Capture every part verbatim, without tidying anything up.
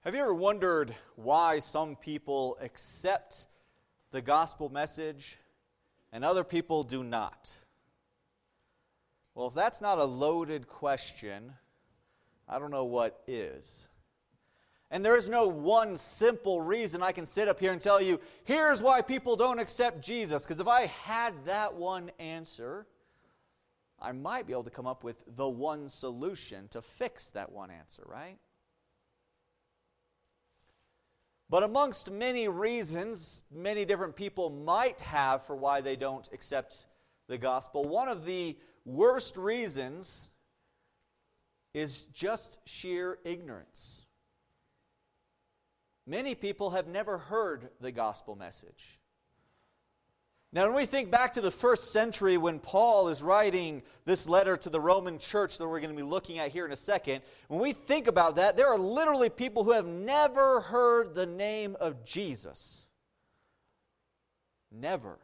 Have you ever wondered why some people accept the gospel message and other people do not? Well, if that's not a loaded question, I don't know what is. And there is no one simple reason I can sit up here and tell you, here's why people don't accept Jesus. Because if I had that one answer, I might be able to come up with the one solution to fix that one answer, right? But amongst many reasons, many different people might have for why they don't accept the gospel, one of the worst reasons is just sheer ignorance. Many people have never heard the gospel message. Now, when we think back to the first century when Paul is writing this letter to the Roman church that we're going to be looking at here in a second, when we think about that, there are literally people who have never heard the name of Jesus. Never.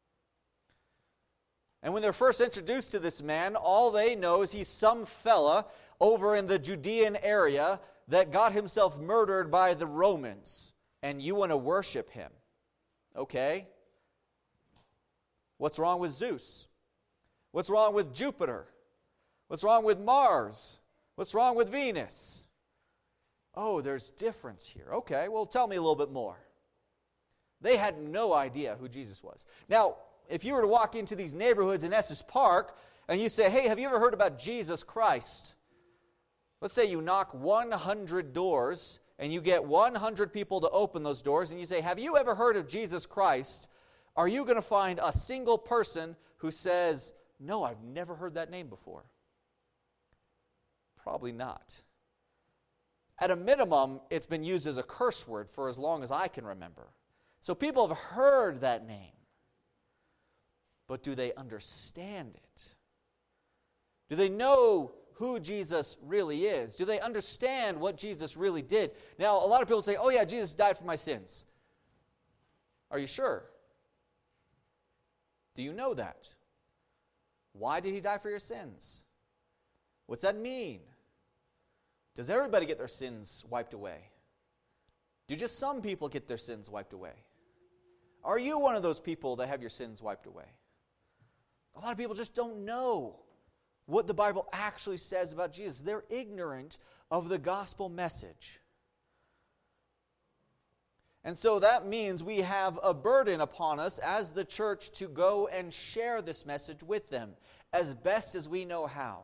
And when they're first introduced to this man, all they know is he's some fella over in the Judean area that got himself murdered by the Romans, and you want to worship him. Okay. What's wrong with Zeus? What's wrong with Jupiter? What's wrong with Mars? What's wrong with Venus? Oh, there's difference here. Okay, well, tell me a little bit more. They had no idea who Jesus was. Now, if you were to walk into these neighborhoods in Estes Park and you say, hey, have you ever heard about Jesus Christ? Let's say you knock one hundred doors and you get one hundred people to open those doors and you say, have you ever heard of Jesus Christ? Are you going to find a single person who says, no, I've never heard that name before? Probably not. At a minimum, it's been used as a curse word for as long as I can remember. So people have heard that name. But do they understand it? Do they know who Jesus really is? Do they understand what Jesus really did? Now, a lot of people say, oh yeah, Jesus died for my sins. Are you sure? Do you know that? Why did he die for your sins? What's that mean? Does everybody get their sins wiped away? Do just some people get their sins wiped away? Are you one of those people that have your sins wiped away? A lot of people just don't know what the Bible actually says about Jesus. They're ignorant of the gospel message. And so that means we have a burden upon us as the church to go and share this message with them as best as we know how.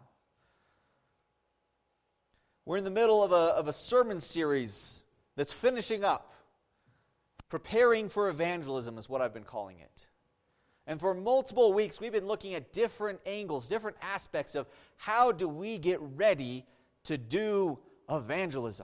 We're in the middle of a, of a sermon series that's finishing up. Preparing for evangelism is what I've been calling it. And for multiple weeks, we've been looking at different angles, different aspects of how do we get ready to do evangelism.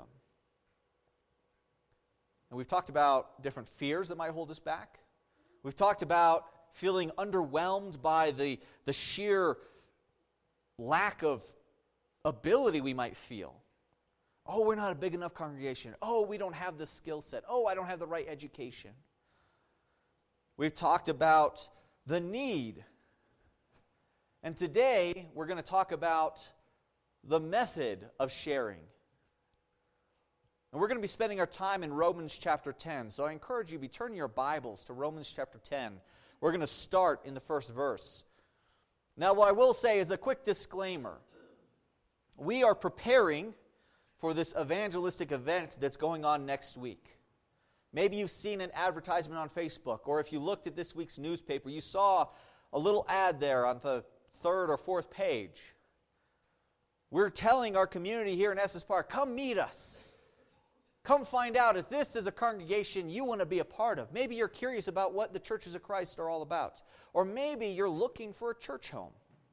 And we've talked about different fears that might hold us back. We've talked about feeling underwhelmed by the, the sheer lack of ability we might feel. Oh, we're not a big enough congregation. Oh, we don't have the skill set. Oh, I don't have the right education. We've talked about the need. And today, we're going to talk about the method of sharing. And we're going to be spending our time in Romans chapter ten. So I encourage you to be turning your Bibles to Romans chapter ten. We're going to start in the first verse. Now, what I will say is a quick disclaimer. We are preparing for this evangelistic event that's going on next week. Maybe you've seen an advertisement on Facebook, or if you looked at this week's newspaper, you saw a little ad there on the third or fourth page. We're telling our community here in Estes Park, come meet us. Come find out if this is a congregation you want to be a part of. Maybe you're curious about what the Churches of Christ are all about. Or maybe you're looking for a church home.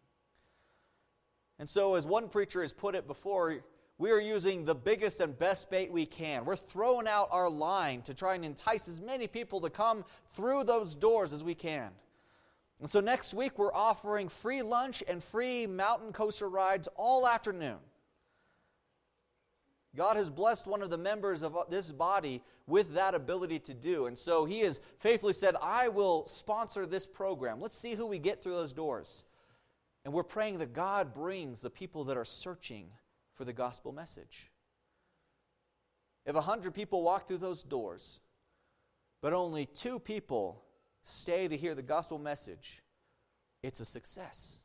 And so as one preacher has put it before, we are using the biggest and best bait we can. We're throwing out our line to try and entice as many people to come through those doors as we can. And so next week we're offering free lunch and free mountain coaster rides all afternoon. God has blessed one of the members of this body with that ability to do. And so he has faithfully said, I will sponsor this program. Let's see who we get through those doors. And we're praying that God brings the people that are searching for the gospel message. If a hundred people walk through those doors, but only two people stay to hear the gospel message, it's a success.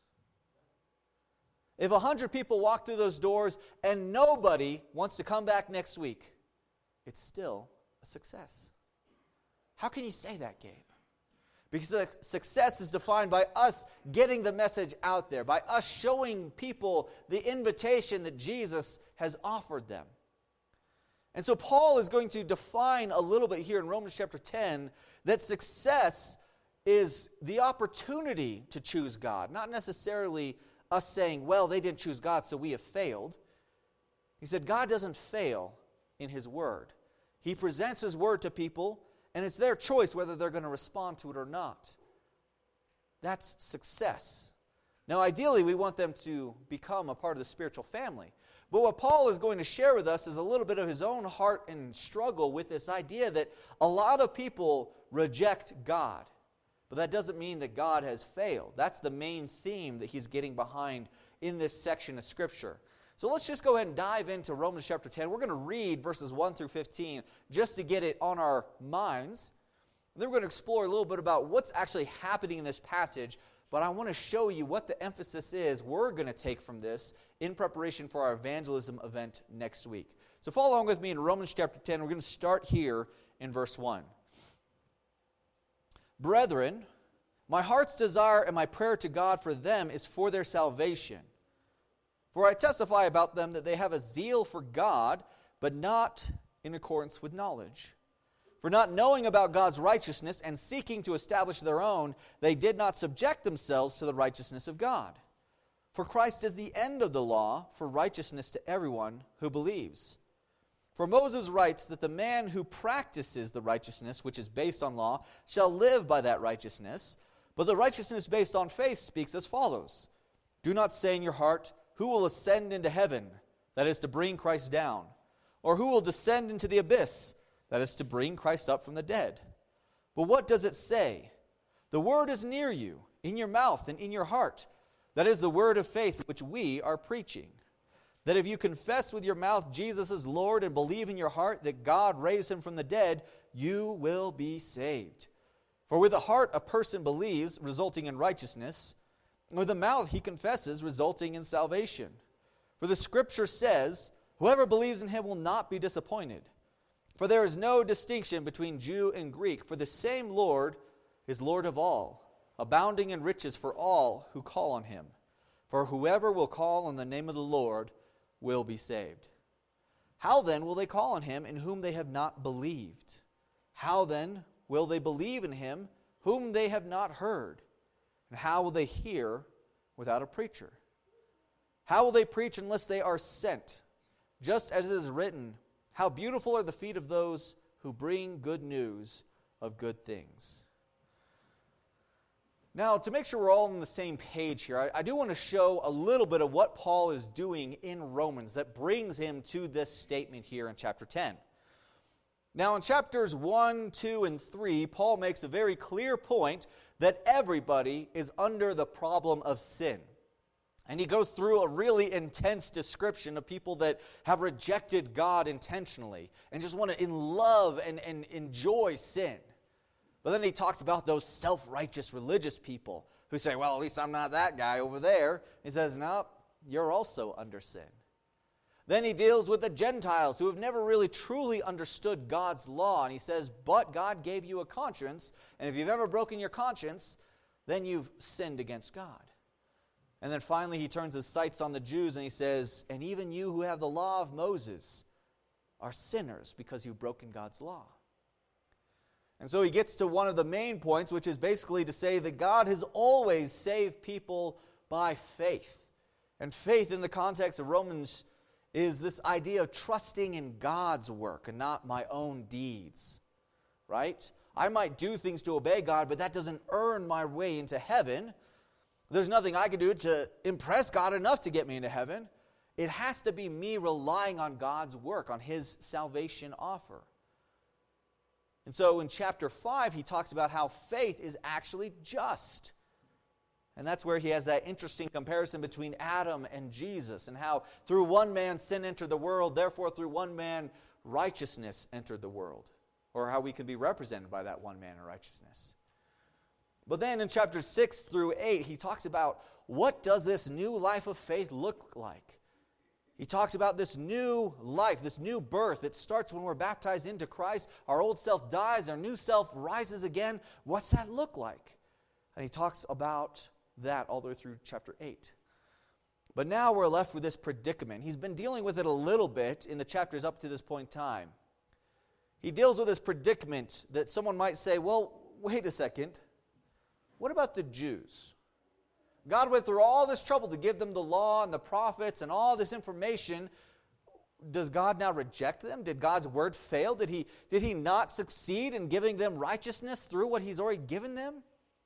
If a hundred people walk through those doors and nobody wants to come back next week, it's still a success. How can you say that, Gabe? Because success is defined by us getting the message out there, by us showing people the invitation that Jesus has offered them. And so Paul is going to define a little bit here in Romans chapter ten that success is the opportunity to choose God, not necessarily us saying, well, they didn't choose God, so we have failed. He said God doesn't fail in His Word. He presents His Word to people, and it's their choice whether they're going to respond to it or not. That's success. Now, ideally, we want them to become a part of the spiritual family. But what Paul is going to share with us is a little bit of his own heart and struggle with this idea that a lot of people reject God. But that doesn't mean that God has failed. That's the main theme that he's getting behind in this section of Scripture. So let's just go ahead and dive into Romans chapter ten. We're going to read verses one through fifteen just to get it on our minds. And then we're going to explore a little bit about what's actually happening in this passage. But I want to show you what the emphasis is we're going to take from this in preparation for our evangelism event next week. So follow along with me in Romans chapter ten. We're going to start here in verse one. Brethren, my heart's desire and my prayer to God for them is for their salvation. For I testify about them that they have a zeal for God, but not in accordance with knowledge. For not knowing about God's righteousness and seeking to establish their own, they did not subject themselves to the righteousness of God. For Christ is the end of the law for righteousness to everyone who believes. For Moses writes that the man who practices the righteousness which is based on law shall live by that righteousness. But the righteousness based on faith speaks as follows. Do not say in your heart, who will ascend into heaven, that is to bring Christ down? Or who will descend into the abyss, that is to bring Christ up from the dead? But what does it say? The word is near you, in your mouth and in your heart. That is the word of faith which we are preaching. That if you confess with your mouth Jesus is Lord and believe in your heart that God raised him from the dead, you will be saved. For with the heart a person believes, resulting in righteousness, and with the mouth he confesses, resulting in salvation. For the Scripture says, whoever believes in him will not be disappointed. For there is no distinction between Jew and Greek, for the same Lord is Lord of all, abounding in riches for all who call on him. For whoever will call on the name of the Lord will be saved. How then will they call on him in whom they have not believed? How then will they believe in him whom they have not heard? And how will they hear without a preacher? How will they preach unless they are sent? Just as it is written, how beautiful are the feet of those who bring good news of good things. Now, to make sure we're all on the same page here, I, I do want to show a little bit of what Paul is doing in Romans that brings him to this statement here in chapter ten. Now, in chapters one, two, and three, Paul makes a very clear point that everybody is under the problem of sin. And he goes through a really intense description of people that have rejected God intentionally and just want to in love and, and enjoy sin. But then he talks about those self-righteous religious people who say, well, at least I'm not that guy over there. He says, no, you're also under sin. Then he deals with the Gentiles who have never really truly understood God's law. And he says, but God gave you a conscience, and if you've ever broken your conscience, then you've sinned against God. And then finally he turns his sights on the Jews and he says, and even you who have the law of Moses are sinners because you've broken God's law. And so he gets to one of the main points, which is basically to say that God has always saved people by faith. And faith in the context of Romans is this idea of trusting in God's work and not my own deeds, right? I might do things to obey God, but that doesn't earn my way into heaven. There's nothing I can do to impress God enough to get me into heaven. It has to be me relying on God's work, on His salvation offer. And so in chapter five, he talks about how faith is actually just. And that's where he has that interesting comparison between Adam and Jesus, and how through one man sin entered the world, therefore through one man righteousness entered the world, or how we can be represented by that one man in righteousness. But then in chapters six through eight, he talks about what does this new life of faith look like. He talks about this new life, this new birth. It starts when we're baptized into Christ. Our old self dies, our new self rises again. What's that look like? And he talks about that all the way through chapter eight. But now we're left with this predicament. He's been dealing with it a little bit in the chapters up to this point in time. He deals with this predicament that someone might say, well, wait a second. What about the Jews? God went through all this trouble to give them the law and the prophets and all this information. Does God now reject them? Did God's word fail? Did he, did he not succeed in giving them righteousness through what he's already given them?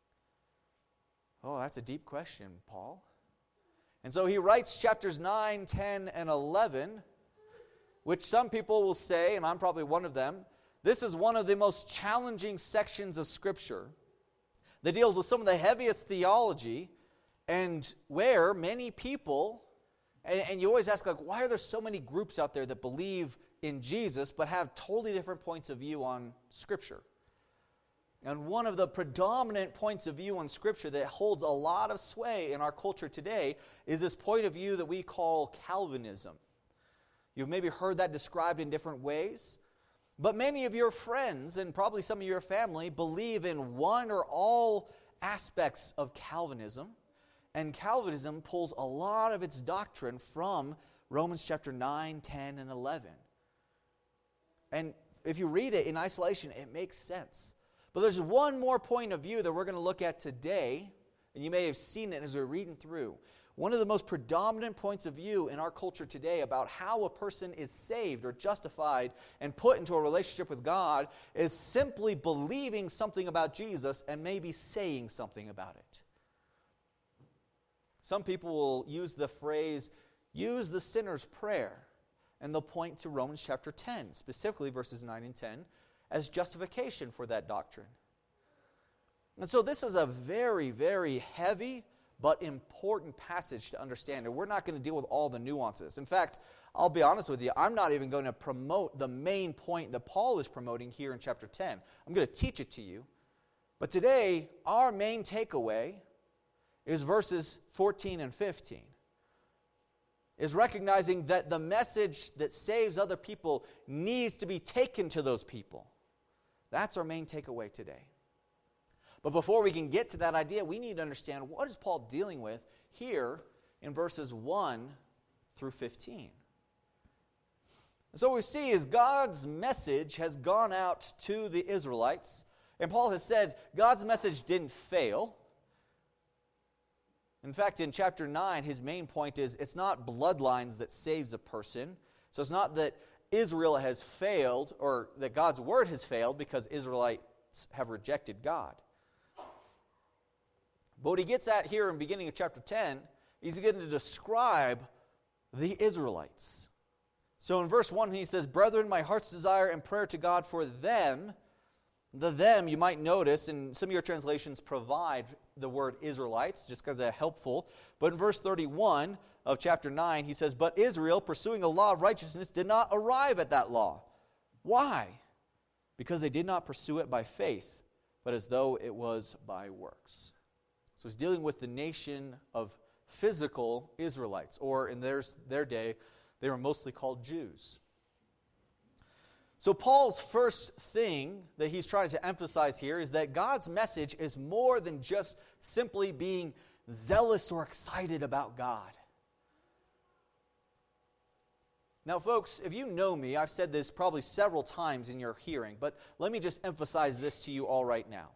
Oh, that's a deep question, Paul. And so he writes chapters nine, ten, and eleven, which some people will say, and I'm probably one of them, this is one of the most challenging sections of Scripture that deals with some of the heaviest theology, and where many people, and, and you always ask, like, why are there so many groups out there that believe in Jesus but have totally different points of view on Scripture? And one of the predominant points of view on Scripture that holds a lot of sway in our culture today is this point of view that we call Calvinism. You've maybe heard that described in different ways. But many of your friends, and probably some of your family, believe in one or all aspects of Calvinism. And Calvinism pulls a lot of its doctrine from Romans chapter nine, ten, and eleven. And if you read it in isolation, it makes sense. But there's one more point of view that we're going to look at today, and you may have seen it as we're reading through. One of the most predominant points of view in our culture today about how a person is saved or justified and put into a relationship with God is simply believing something about Jesus and maybe saying something about it. Some people will use the phrase, use the sinner's prayer, and they'll point to Romans chapter ten, specifically verses nine and ten, as justification for that doctrine. And so this is a very, very heavy but important passage to understand. And we're not going to deal with all the nuances. In fact, I'll be honest with you, I'm not even going to promote the main point that Paul is promoting here in chapter ten. I'm going to teach it to you. But today, our main takeaway is verses fourteen and fifteen. Is recognizing that the message that saves other people needs to be taken to those people. That's our main takeaway today. But before we can get to that idea, we need to understand what is Paul dealing with here in verses one through fifteen. And so what we see is God's message has gone out to the Israelites. And Paul has said God's message didn't fail. In fact, in chapter nine, his main point is it's not bloodlines that saves a person. So it's not that Israel has failed or that God's word has failed because Israelites have rejected God. But what he gets at here in the beginning of chapter ten, he's going to describe the Israelites. So in verse one, he says, "Brethren, my heart's desire and prayer to God for them." The them, you might notice, and some of your translations provide the word Israelites, just because they're helpful. But in verse thirty-one of chapter nine, he says, "But Israel, pursuing a law of righteousness, did not arrive at that law." Why? Because they did not pursue it by faith, but as though it was by works. So he's dealing with the nation of physical Israelites, or in their, their day, they were mostly called Jews. So Paul's first thing that he's trying to emphasize here is that God's message is more than just simply being zealous or excited about God. Now, folks, if you know me, I've said this probably several times in your hearing, but let me just emphasize this to you all right now.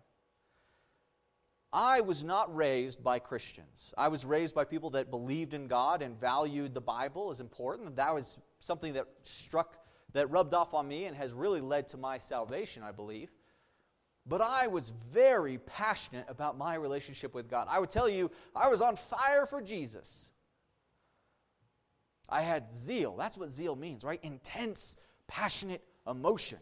I was not raised by Christians. I was raised by people that believed in God and valued the Bible as important. That was something that struck that rubbed off on me and has really led to my salvation, I believe. But I was very passionate about my relationship with God. I would tell you, I was on fire for Jesus. I had zeal. That's what zeal means, right? Intense, passionate emotion.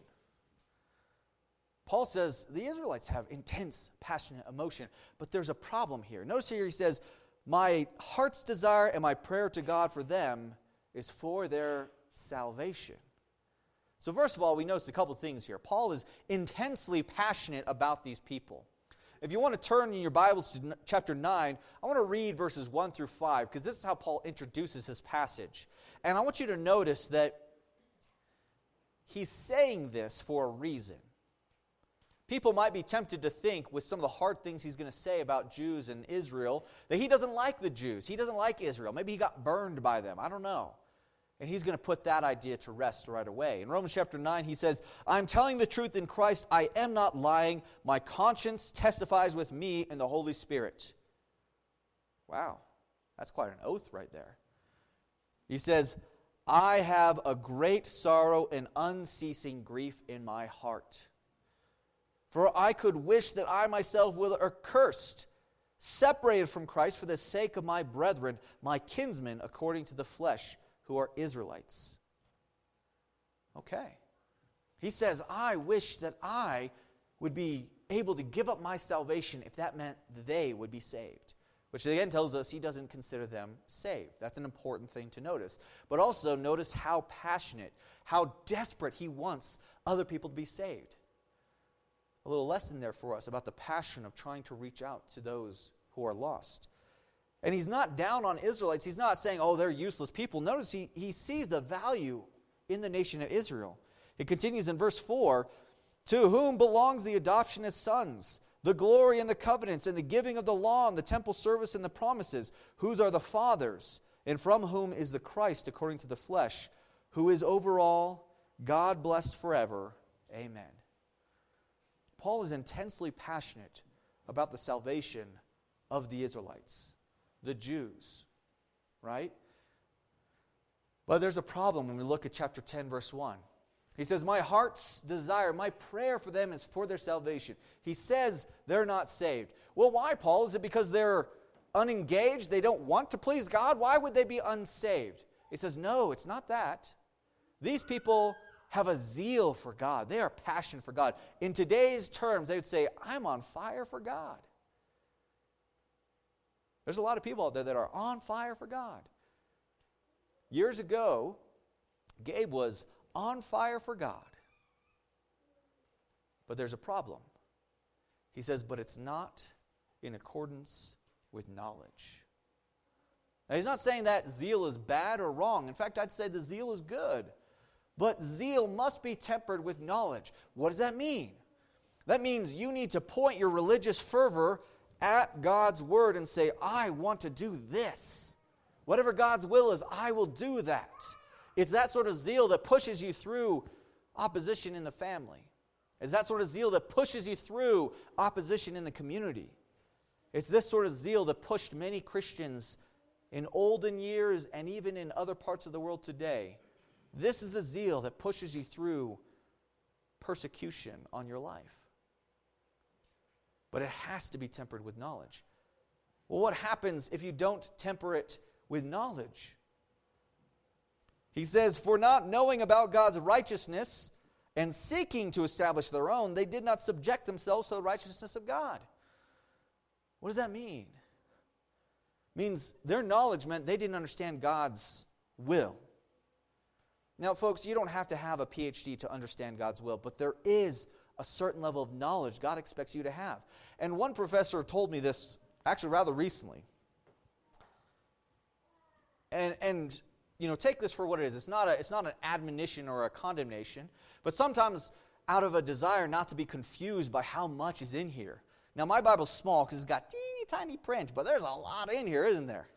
Paul says the Israelites have intense, passionate emotion, but there's a problem here. Notice here he says, "My heart's desire and my prayer to God for them is for their salvation." So first of all, we notice a couple things here. Paul is intensely passionate about these people. If you want to turn in your Bibles to chapter nine, I want to read verses one through five, because this is how Paul introduces his passage. And I want you to notice that he's saying this for a reason. People might be tempted to think, with some of the hard things he's going to say about Jews and Israel, that he doesn't like the Jews. He doesn't like Israel. Maybe he got burned by them. I don't know. And he's going to put that idea to rest right away. In Romans chapter nine, he says, I'm telling the truth in Christ. I am not lying. My conscience testifies with me in the Holy Spirit. Wow, that's quite an oath right there. He says, I have a great sorrow and unceasing grief in my heart. For I could wish that I myself were accursed, separated from Christ for the sake of my brethren, my kinsmen according to the flesh, who are Israelites. Okay. He says, I wish that I would be able to give up my salvation if that meant they would be saved. Which again tells us he doesn't consider them saved. That's an important thing to notice. But also notice how passionate, how desperate he wants other people to be saved. A little lesson there for us about the passion of trying to reach out to those who are lost. And he's not down on Israelites. He's not saying, oh, they're useless people. Notice he, he sees the value in the nation of Israel. It continues in verse four, to whom belongs the adoption as sons, the glory and the covenants, and the giving of the law, and the temple service and the promises, whose are the fathers, and from whom is the Christ according to the flesh, who is over all, God blessed forever. Amen. Paul is intensely passionate about the salvation of the Israelites, the Jews, right? But there's a problem when we look at chapter ten, verse one. He says, my heart's desire, my prayer for them is for their salvation. He says they're not saved. Well, why, Paul? Is it because they're unengaged? They don't want to please God? Why would they be unsaved? He says, no, it's not that. These people have a zeal for God. They are passionate for God. In today's terms, they would say, I'm on fire for God. There's a lot of people out there that are on fire for God. Years ago, Gabe was on fire for God. But there's a problem. He says, but it's not in accordance with knowledge. Now, he's not saying that zeal is bad or wrong. In fact, I'd say the zeal is good. But zeal must be tempered with knowledge. What does that mean? That means you need to point your religious fervor at God's word and say, I want to do this. Whatever God's will is, I will do that. It's that sort of zeal that pushes you through opposition in the family. It's that sort of zeal that pushes you through opposition in the community. It's this sort of zeal that pushed many Christians in olden years and even in other parts of the world today. This is the zeal that pushes you through persecution on your life. But it has to be tempered with knowledge. Well, what happens if you don't temper it with knowledge? He says, for not knowing about God's righteousness and seeking to establish their own, they did not subject themselves to the righteousness of God. What does that mean? It means their knowledge meant they didn't understand God's will. Now, folks, you don't have to have a P H D to understand God's will, but there is a certain level of knowledge God expects you to have. And one professor told me this, actually rather recently. And, and you know, take this for what it is. It's not, a, it's not an admonition or a condemnation, but sometimes out of a desire not to be confused by how much is in here. Now, my Bible's small because it's got teeny tiny print, but there's a lot in here, isn't there?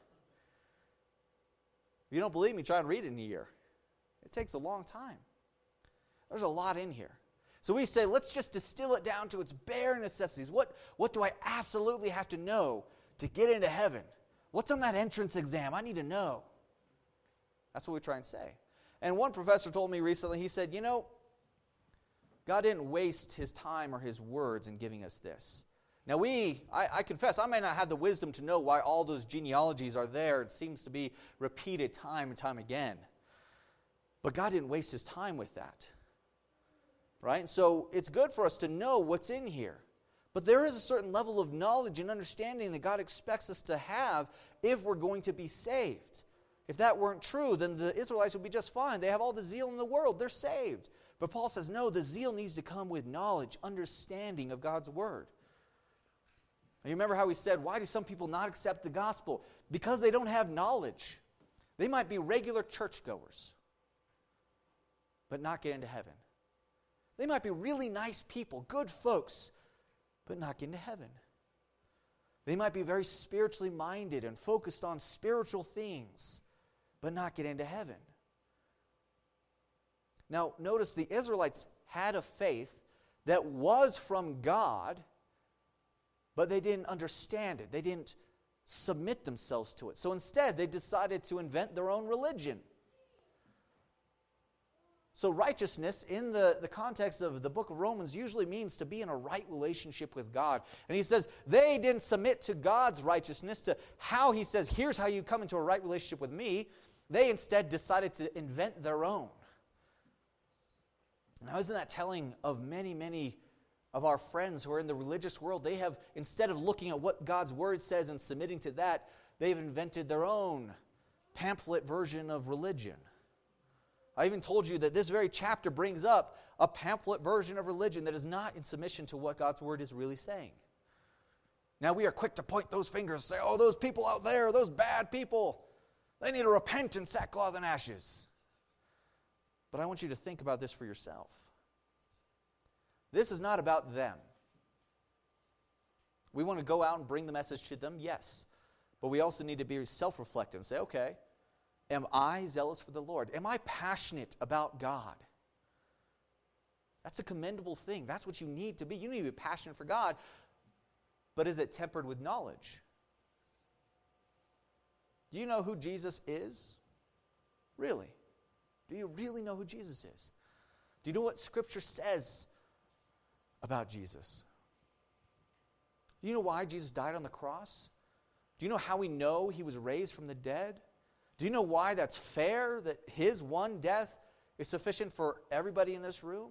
If you don't believe me, try and read it in a year. It takes a long time. There's a lot in here. So we say, let's just distill it down to its bare necessities. What, what do I absolutely have to know to get into heaven? What's on that entrance exam? I need to know. That's what we try and say. And one professor told me recently, he said, you know, God didn't waste his time or his words in giving us this. Now we, I, I confess, I may not have the wisdom to know why all those genealogies are there. It seems to be repeated time and time again. But God didn't waste his time with that. Right? And so it's good for us to know what's in here. But there is a certain level of knowledge and understanding that God expects us to have if we're going to be saved. If that weren't true, then the Israelites would be just fine. They have all the zeal in the world. They're saved. But Paul says, no, the zeal needs to come with knowledge, understanding of God's word. And you remember how we said, why do some people not accept the gospel? Because they don't have knowledge. They might be regular churchgoers, but not get into heaven. They might be really nice people, good folks, but not get into heaven. They might be very spiritually minded and focused on spiritual things, but not get into heaven. Now, notice the Israelites had a faith that was from God, but they didn't understand it. They didn't submit themselves to it. So instead, they decided to invent their own religion. So righteousness, in the, the context of the book of Romans, usually means to be in a right relationship with God. And he says they didn't submit to God's righteousness, to how he says, here's how you come into a right relationship with me. They instead decided to invent their own. Now, isn't that telling of many, many of our friends who are in the religious world? They have, instead of looking at what God's word says and submitting to that, they've invented their own pamphlet version of religion. I even told you that this very chapter brings up a pamphlet version of religion that is not in submission to what God's word is really saying. Now, we are quick to point those fingers and say, oh, those people out there, those bad people, they need to repent in sackcloth and ashes. But I want you to think about this for yourself. This is not about them. We want to go out and bring the message to them, yes. But we also need to be self-reflective and say, okay, am I zealous for the Lord? Am I passionate about God? That's a commendable thing. That's what you need to be. You need to be passionate for God. But is it tempered with knowledge? Do you know who Jesus is? Really? Do you really know who Jesus is? Do you know what Scripture says about Jesus? Do you know why Jesus died on the cross? Do you know how we know he was raised from the dead? Do you know why that's fair, that his one death is sufficient for everybody in this room?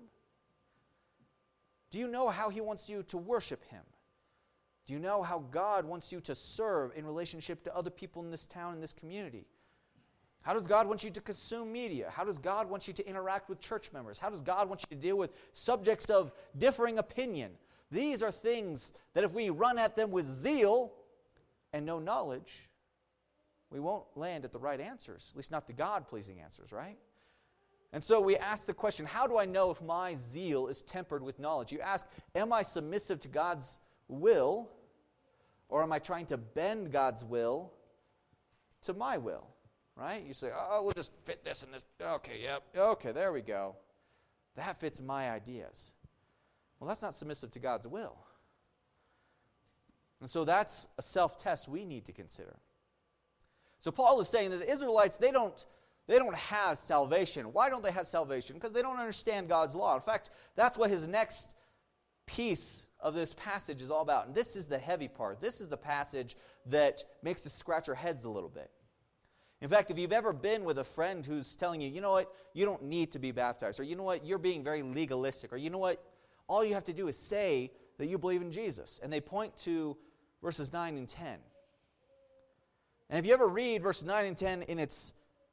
Do you know how he wants you to worship him? Do you know how God wants you to serve in relationship to other people in this town, in this community? How does God want you to consume media? How does God want you to interact with church members? How does God want you to deal with subjects of differing opinion? These are things that if we run at them with zeal and no knowledge, we won't land at the right answers, at least not the God-pleasing answers, right? And so we ask the question, how do I know if my zeal is tempered with knowledge? You ask, am I submissive to God's will, or am I trying to bend God's will to my will? Right? You say, oh, we'll just fit this in this. Okay, yep. Okay, there we go. That fits my ideas. Well, that's not submissive to God's will. And so that's a self-test we need to consider. So Paul is saying that the Israelites, they don't, they don't have salvation. Why don't they have salvation? Because they don't understand God's law. In fact, that's what his next piece of this passage is all about. And this is the heavy part. This is the passage that makes us scratch our heads a little bit. In fact, if you've ever been with a friend who's telling you, you know what, you don't need to be baptized, or you know what, you're being very legalistic, or you know what, all you have to do is say that you believe in Jesus. And they point to verses nine and ten. And if you ever read verses nine and ten in its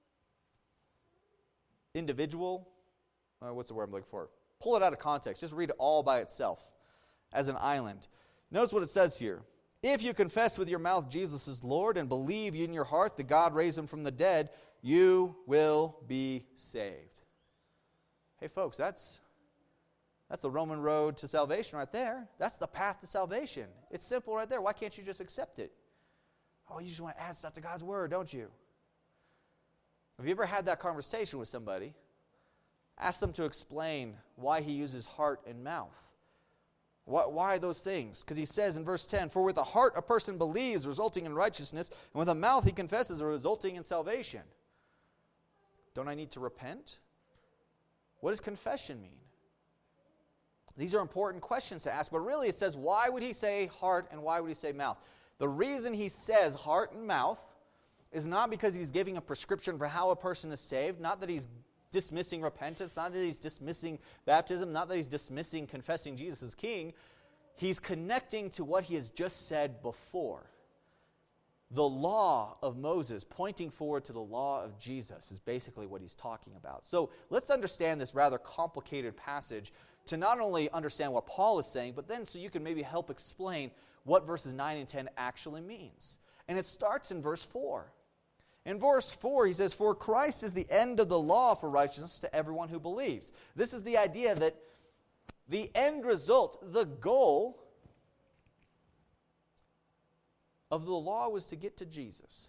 individual, uh, what's the word I'm looking for? Pull it out of context. Just read it all by itself as an island. Notice what it says here. If you confess with your mouth Jesus is Lord and believe in your heart that God raised him from the dead, you will be saved. Hey folks, that's that's the Roman road to salvation right there. That's the path to salvation. It's simple right there. Why can't you just accept it? Oh, you just want to add stuff to God's word, don't you? Have you ever had that conversation with somebody? Ask them to explain why he uses heart and mouth. Why those things? Because he says in verse ten, for with the heart a person believes, resulting in righteousness, and with the mouth he confesses, resulting in salvation. Don't I need to repent? What does confession mean? These are important questions to ask, but really it says, why would he say heart and why would he say mouth? The reason he says heart and mouth is not because he's giving a prescription for how a person is saved, not that he's dismissing repentance, not that he's dismissing baptism, not that he's dismissing confessing Jesus as King. He's connecting to what he has just said before. the law of Moses pointing forward to the law of Jesus is basically what he's talking about. So let's understand this rather complicated passage to not only understand what Paul is saying, but then so you can maybe help explain what verses nine and ten actually means. And it starts in verse four. In verse four, he says, "For Christ is the end of the law for righteousness to everyone who believes." This is the idea that the end result, the goal of the law was to get to Jesus.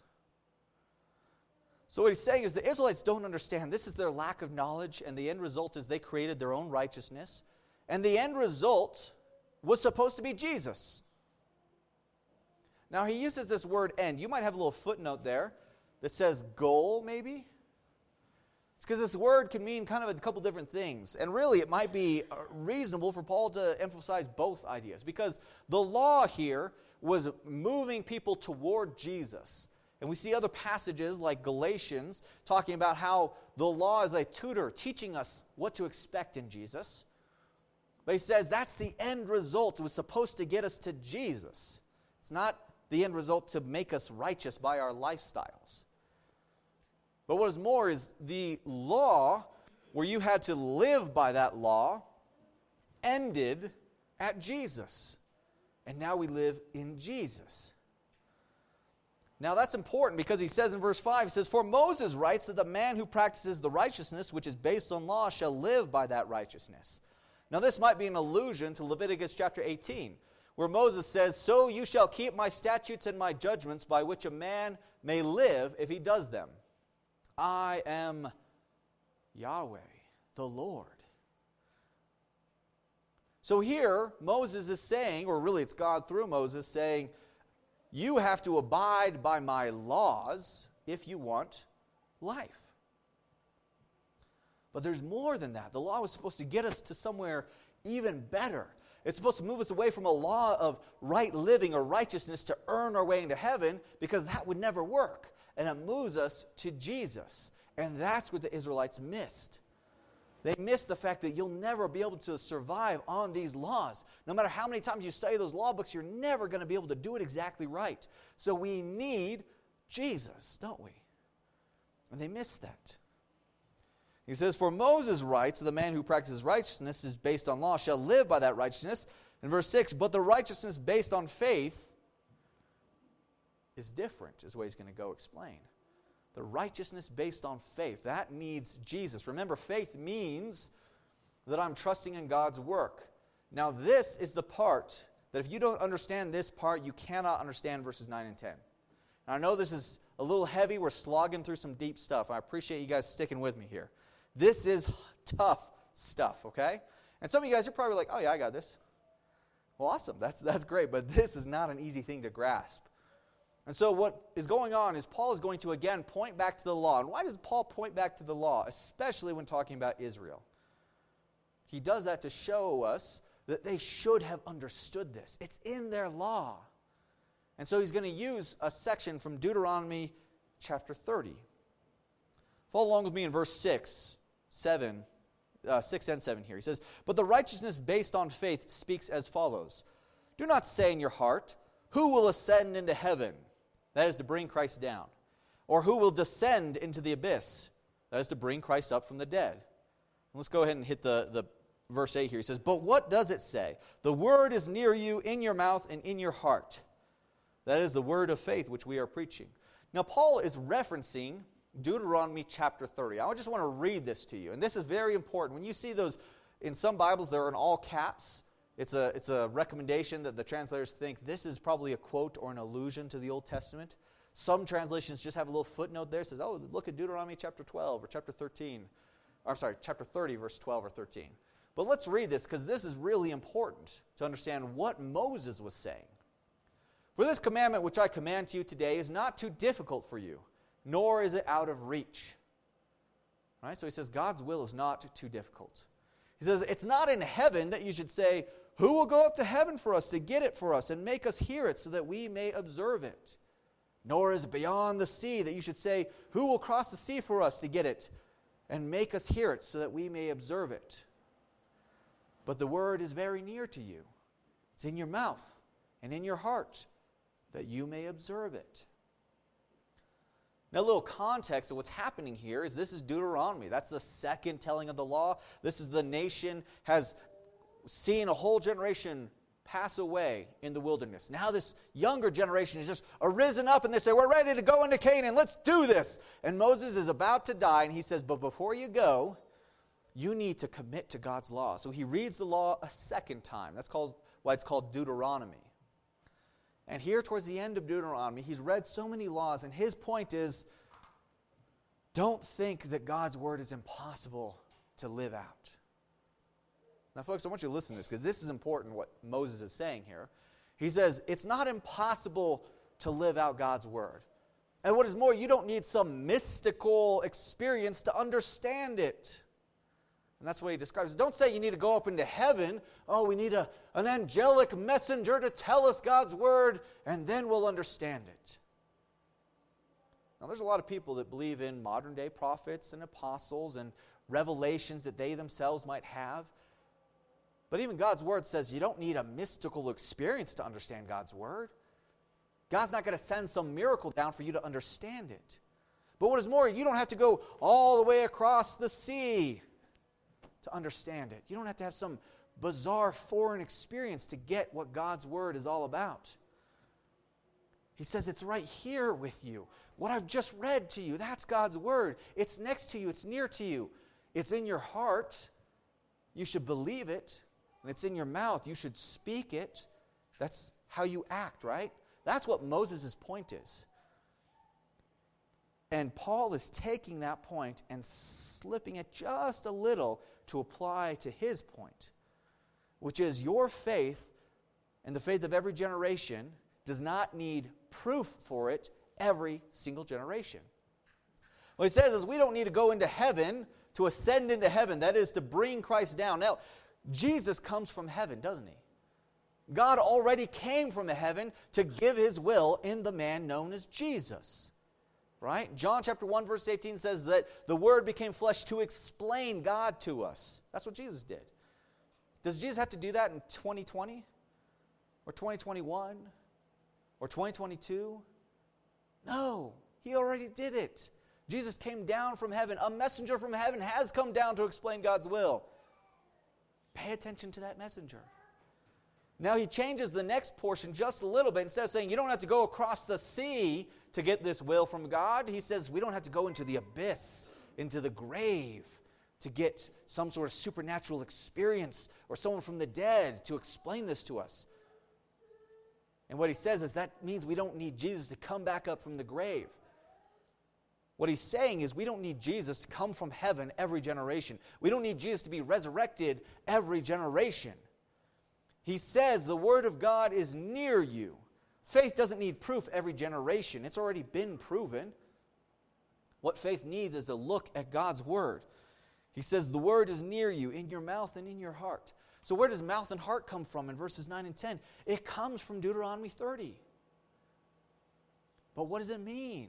So what he's saying is the Israelites don't understand. This is their lack of knowledge, and the end result is they created their own righteousness. And the end result was supposed to be Jesus. Now he uses this word end. You might have a little footnote there that says goal, maybe. It's because this word can mean kind of a couple different things. And really it might be reasonable for Paul to emphasize both ideas. Because the law here was moving people toward Jesus. And we see other passages like Galatians talking about how the law is a tutor teaching us what to expect in Jesus. But he says that's the end result. It was supposed to get us to Jesus. It's not the end result to make us righteous by our lifestyles. But what is more is the law, where you had to live by that law, ended at Jesus. And now we live in Jesus. Now that's important because he says in verse five, he says, "For Moses writes that the man who practices the righteousness which is based on law shall live by that righteousness." Now this might be an allusion to Leviticus chapter eighteen, where Moses says, "So you shall keep my statutes and my judgments by which a man may live if he does them. I am Yahweh, the Lord." So here, Moses is saying, or really it's God through Moses saying, you have to abide by my laws if you want life. But there's more than that. The law was supposed to get us to somewhere even better. It's supposed to move us away from a law of right living or righteousness to earn our way into heaven, because that would never work. And it moves us to Jesus. And that's what the Israelites missed. They missed the fact that you'll never be able to survive on these laws. No matter how many times you study those law books, you're never going to be able to do it exactly right. So we need Jesus, don't we? And they missed that. He says, "For Moses writes, the man who practices righteousness is based on law shall live by that righteousness." In verse six, "But the righteousness based on faith is different," is what he's going to go explain. The righteousness based on faith, that needs Jesus. Remember, faith means that I'm trusting in God's work. Now, this is the part that if you don't understand this part, you cannot understand verses nine and ten. Now, I know this is a little heavy. We're slogging through some deep stuff. I appreciate you guys sticking with me here. This is tough stuff, okay? And some of you guys are probably like, "Oh yeah, I got this." Well, awesome. That's, that's great. But this is not an easy thing to grasp. And so what is going on is Paul is going to again point back to the law. And why does Paul point back to the law, especially when talking about Israel? He does that to show us that they should have understood this. It's in their law. And so he's going to use a section from Deuteronomy chapter thirty. Follow along with me in verse six, seven, uh, six and seven here. He says, "But the righteousness based on faith speaks as follows. Do not say in your heart, 'Who will ascend into heaven?' That is to bring Christ down. Or who will descend into the abyss? That is to bring Christ up from the dead." And let's go ahead and hit the, the verse eight here. He says, "But what does it say? The word is near you, in your mouth and in your heart. That is the word of faith which we are preaching." Now, Paul is referencing Deuteronomy chapter thirty. I just want to read this to you. And this is very important. When you see those, in some Bibles, they're in all caps. It's a, it's a recommendation that the translators think this is probably a quote or an allusion to the Old Testament. Some translations just have a little footnote there that says, "Oh, look at Deuteronomy chapter twelve or chapter thirteen. Or, I'm sorry, chapter thirty, verse twelve or thirteen. But let's read this because this is really important to understand what Moses was saying. "For this commandment which I command to you today is not too difficult for you, nor is it out of reach." All right, so he says God's will is not too difficult. He says it's not in heaven that you should say, "Who will go up to heaven for us to get it for us and make us hear it so that we may observe it? Nor is it beyond the sea that you should say, 'Who will cross the sea for us to get it and make us hear it so that we may observe it?' But the word is very near to you. It's in your mouth and in your heart that you may observe it." Now, a little context of what's happening here is this is Deuteronomy. That's the second telling of the law. This is the nation has seen a whole generation pass away in the wilderness. Now this younger generation has just arisen up and they say, we're ready to go into Canaan. Let's do this. And Moses is about to die and he says, but before you go, you need to commit to God's law. So he reads the law a second time. That's called why it's called Deuteronomy. And here towards the end of Deuteronomy, he's read so many laws, and his point is, don't think that God's word is impossible to live out. Now, folks, I want you to listen to this, because this is important what Moses is saying here. He says, it's not impossible to live out God's word. And what is more, you don't need some mystical experience to understand it. And that's what he describes. Don't say you need to go up into heaven. Oh, we need a, an angelic messenger to tell us God's word, and then we'll understand it. Now, there's a lot of people that believe in modern-day prophets and apostles and revelations that they themselves might have. But even God's word says you don't need a mystical experience to understand God's word. God's not going to send some miracle down for you to understand it. But what is more, you don't have to go all the way across the sea to understand it. You don't have to have some bizarre foreign experience to get what God's word is all about. He says it's right here with you. What I've just read to you, that's God's word. It's next to you. It's near to you. It's in your heart. You should believe it. And it's in your mouth. You should speak it. That's how you act, right? That's what Moses' point is. And Paul is taking that point and slipping it just a little to apply to his point, which is your faith and the faith of every generation does not need proof for it every single generation. What he says is we don't need to go into heaven to ascend into heaven, that is to bring Christ down. Now, Jesus comes from heaven, doesn't he? God already came from heaven to give his will in the man known as Jesus. Right? John chapter one verse eighteen says that the Word became flesh to explain God to us. That's what Jesus did. Does Jesus have to do that in twenty twenty? Or twenty twenty-one? Or twenty twenty-two? No. He already did it. Jesus came down from heaven. A messenger from heaven has come down to explain God's will. Pay attention to that messenger. Now he changes the next portion just a little bit. Instead of saying you don't have to go across the sea to get this will from God, he says we don't have to go into the abyss, into the grave, to get some sort of supernatural experience or someone from the dead to explain this to us. And what he says is that means we don't need Jesus to come back up from the grave. What he's saying is we don't need Jesus to come from heaven every generation. We don't need Jesus to be resurrected every generation. He says the Word of God is near you. Faith doesn't need proof every generation. It's already been proven. What faith needs is to look at God's Word. He says the Word is near you, in your mouth and in your heart. So where does mouth and heart come from in verses nine and ten? It comes from Deuteronomy thirty. But what does it mean?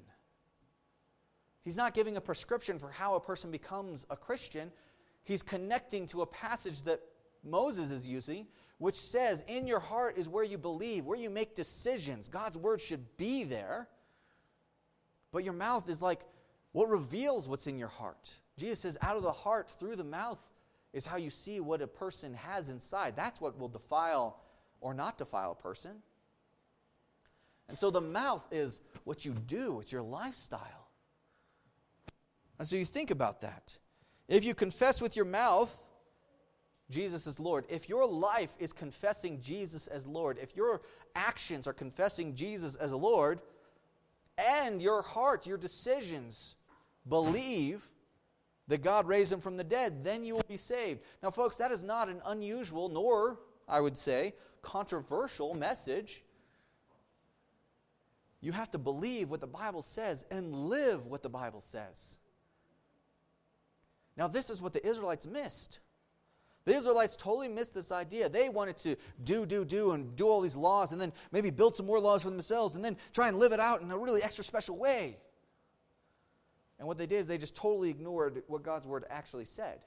He's not giving a prescription for how a person becomes a Christian. He's connecting to a passage that Moses is using, which says, in your heart is where you believe, where you make decisions. God's word should be there. But your mouth is like what reveals what's in your heart. Jesus says, out of the heart, through the mouth, is how you see what a person has inside. That's what will defile or not defile a person. And so the mouth is what you do. It's your lifestyle. And so you think about that. If you confess with your mouth Jesus is Lord, if your life is confessing Jesus as Lord, if your actions are confessing Jesus as Lord, and your heart, your decisions believe that God raised him from the dead, then you will be saved. Now, folks, that is not an unusual, nor, I would say, controversial message. You have to believe what the Bible says and live what the Bible says. Now, this is what the Israelites missed. The Israelites totally missed this idea. They wanted to do, do, do, and do all these laws, and then maybe build some more laws for themselves, and then try and live it out in a really extra special way. And what they did is they just totally ignored what God's word actually said.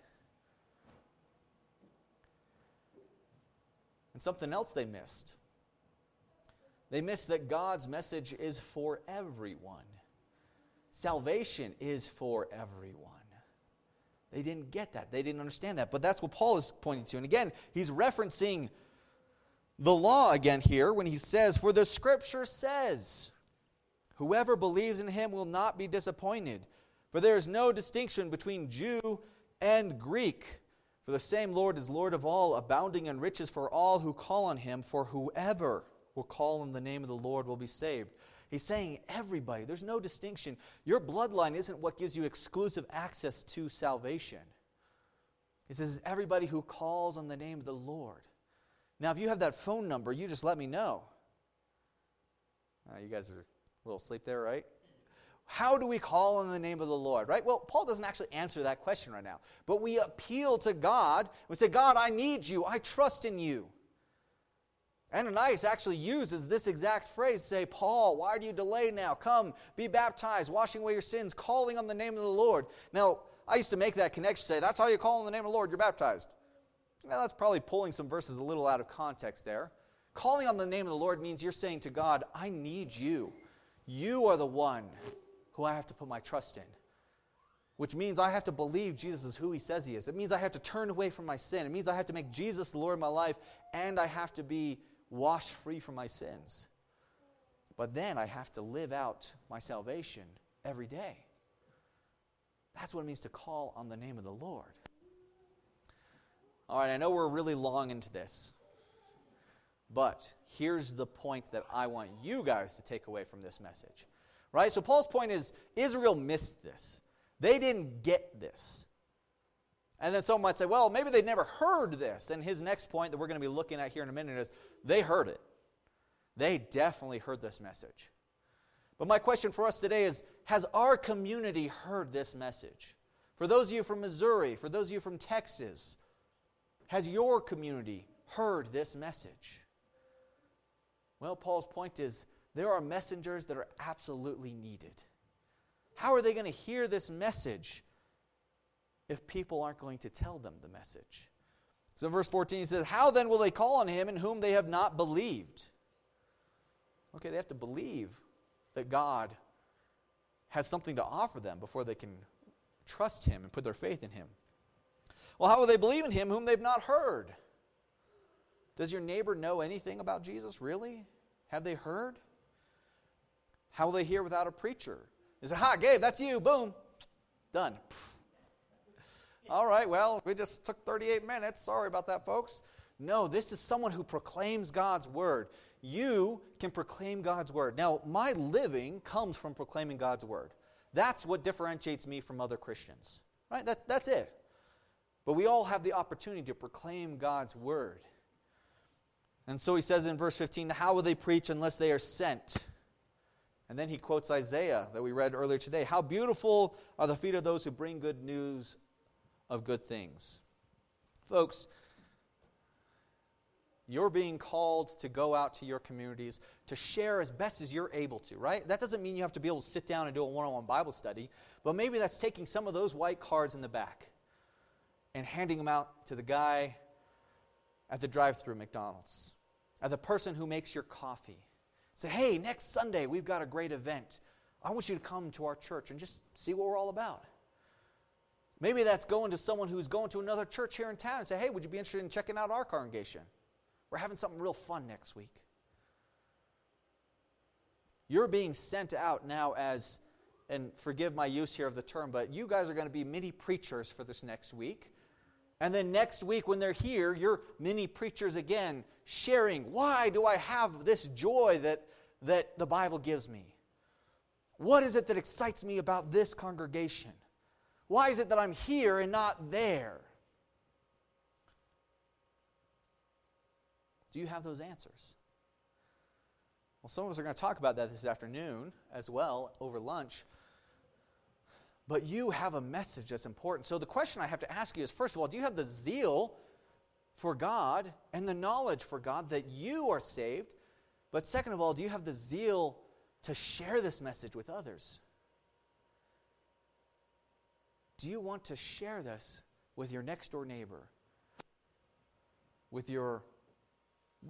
And something else they missed. They missed that God's message is for everyone. salvation is for everyone. They didn't get that. They didn't understand that. But that's what Paul is pointing to. And again, he's referencing the law again here when he says, "For the Scripture says, whoever believes in him will not be disappointed. For there is no distinction between Jew and Greek. For the same Lord is Lord of all, abounding in riches for all who call on him. For whoever will call on the name of the Lord will be saved." He's saying everybody. There's no distinction. Your bloodline isn't what gives you exclusive access to salvation. He says everybody who calls on the name of the Lord. Now, if you have that phone number, you just let me know. Uh, you guys are a little asleep there, right? How do we call on the name of the Lord, right? Well, Paul doesn't actually answer that question right now. But we appeal to God. We say, God, I need you. I trust in you. Ananias actually uses this exact phrase, say, Paul, why do you delay now? Come, be baptized, washing away your sins, calling on the name of the Lord. Now, I used to make that connection, say, that's how you call on the name of the Lord, you're baptized. Now, that's probably pulling some verses a little out of context there. Calling on the name of the Lord means you're saying to God, I need you. You are the one who I have to put my trust in. Which means I have to believe Jesus is who he says he is. It means I have to turn away from my sin. It means I have to make Jesus the Lord of my life, and I have to be washed free from my sins. But then I have to live out my salvation every day. That's what it means to call on the name of the Lord. All right, I know we're really long into this. But here's the point that I want you guys to take away from this message. Right? So Paul's point is, Israel missed this. They didn't get this. And then someone might say, well, maybe they'd never heard this. And his next point that we're going to be looking at here in a minute is, they heard it. They definitely heard this message. But my question for us today is, has our community heard this message? For those of you from Missouri, for those of you from Texas, has your community heard this message? Well, Paul's point is, there are messengers that are absolutely needed. How are they going to hear this message if people aren't going to tell them the message? So in verse fourteen he says, how then will they call on him in whom they have not believed? Okay, they have to believe that God has something to offer them before they can trust him and put their faith in him. Well, how will they believe in him whom they've not heard? Does your neighbor know anything about Jesus, really? Have they heard? How will they hear without a preacher? They say, ha, Gabe, that's you, boom, done. All right, well, we just took thirty-eight minutes. Sorry about that, folks. No, this is someone who proclaims God's word. You can proclaim God's word. Now, my living comes from proclaiming God's word. That's what differentiates me from other Christians. Right? That, that's it. But we all have the opportunity to proclaim God's word. And so he says in verse fifteen, how will they preach unless they are sent? And then he quotes Isaiah that we read earlier today. How beautiful are the feet of those who bring good news of good things. Folks, you're being called to go out to your communities, to share as best as you're able to, right? That doesn't mean you have to be able to sit down and do a one-on-one Bible study, but maybe that's taking some of those white cards in the back and handing them out to the guy at the drive-thru McDonald's, at the person who makes your coffee. Say, hey, next Sunday we've got a great event. I want you to come to our church and just see what we're all about. Maybe that's going to someone who's going to another church here in town and say, hey, would you be interested in checking out our congregation? We're having something real fun next week. You're being sent out now as, and forgive my use here of the term, but you guys are going to be mini preachers for this next week. And then next week when they're here, you're mini preachers again, sharing, why do I have this joy that, that the Bible gives me? What is it that excites me about this congregation? Why is it that I'm here and not there? Do you have those answers? Well, some of us are going to talk about that this afternoon as well over lunch. But you have a message that's important. So the question I have to ask you is, first of all, do you have the zeal for God and the knowledge for God that you are saved? But second of all, do you have the zeal to share this message with others? Do you want to share this with your next door neighbor, with your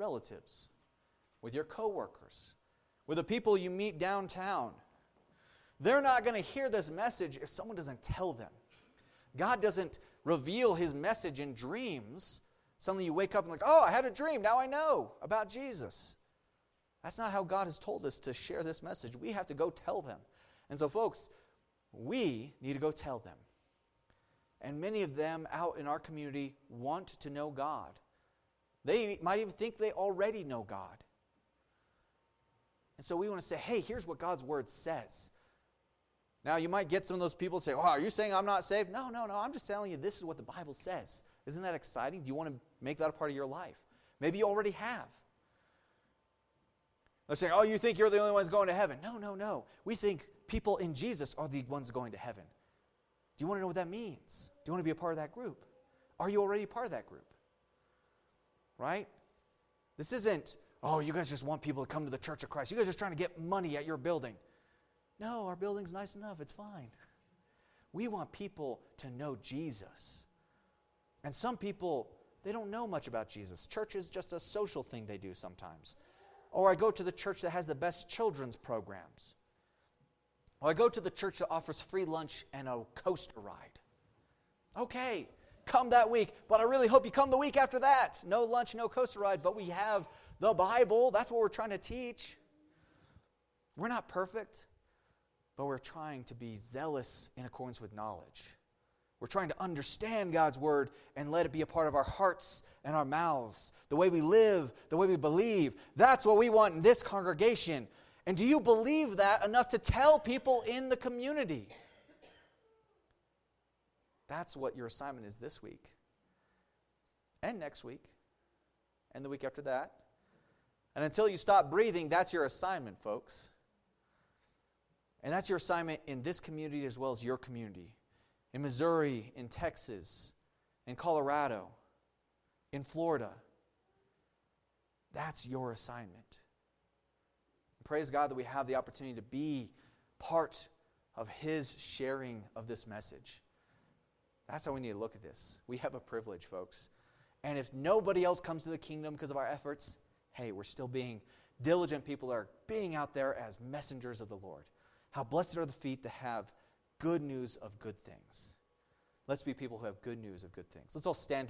relatives, with your coworkers, with the people you meet downtown? They're not going to hear this message if someone doesn't tell them. God doesn't reveal his message in dreams. Suddenly you wake up and like, oh, I had a dream. Now I know about Jesus. That's not how God has told us to share this message. We have to go tell them. And so, folks, we need to go tell them. And many of them out in our community want to know God. They might even think they already know God. And so we want to say, hey, here's what God's Word says. Now, you might get some of those people say, oh, are you saying I'm not saved? No, no, no. I'm just telling you this is what the Bible says. Isn't that exciting? Do you want to make that a part of your life? Maybe you already have. They're saying, oh, you think you're the only ones going to heaven. No, no, no. We think people in Jesus are the ones going to heaven. Do you want to know what that means? Do you want to be a part of that group? Are you already a part of that group? Right? This isn't, oh, you guys just want people to come to the Church of Christ. You guys are just trying to get money at your building. No, our building's nice enough. It's fine. We want people to know Jesus. And some people, they don't know much about Jesus. Church is just a social thing they do sometimes. Or I go to the church that has the best children's programs. Or I go to the church that offers free lunch and a coaster ride. Okay, come that week, but I really hope you come the week after that. No lunch, no coaster ride, but we have the Bible. That's what we're trying to teach. We're not perfect, but we're trying to be zealous in accordance with knowledge. We're trying to understand God's Word and let it be a part of our hearts and our mouths. The way we live, the way we believe. That's what we want in this congregation. And do you believe that enough to tell people in the community? That's what your assignment is this week. And next week. And the week after that. And until you stop breathing, that's your assignment, folks. And that's your assignment in this community as well as your community. In Missouri, in Texas, in Colorado, in Florida. That's your assignment. And praise God that we have the opportunity to be part of His sharing of this message. That's how we need to look at this. We have a privilege, folks. And if nobody else comes to the kingdom because of our efforts, hey, we're still being diligent people that are being out there as messengers of the Lord. How blessed are the feet that have good news of good things. Let's be people who have good news of good things. Let's all stand.